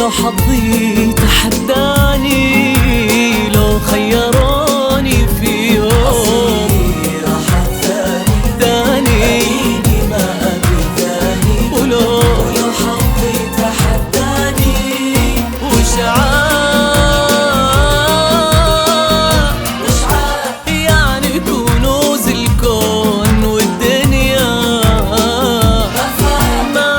ولو حظي تحداني، لو خيروني في يوم راح الثاني ما أبي ثاني، ولو حظي تحداني وشعاع يعني كنوز الكون والدنيا ما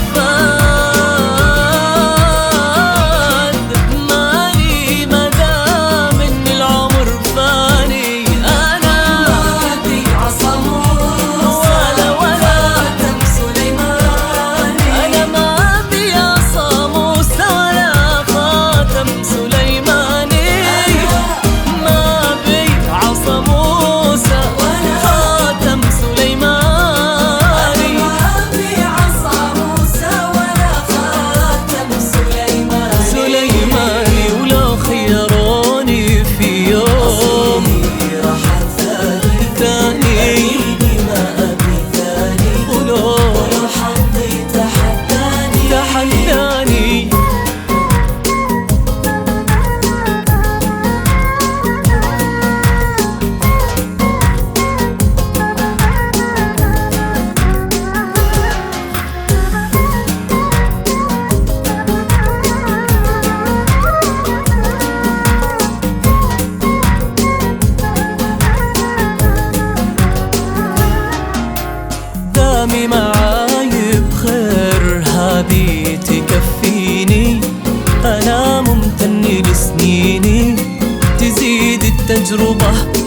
فات مالي مدام ان العمر فاني. انا ما أبي عصا موسى ولا خاتم سليماني، انا ما ابي عصا موسى ولا خاتم سليماني، ما ابي عصا موسى ولا خاتم سليماني، ما أبي عصا موسى ولا خاتم سليماني. ولو خيروني في يوم راح ثاني ما أبي ثاني، ولو حظي تحداني. دامي معاي بخير هذه تكفيني، أنا ممتن لسنيني تزيد التجربة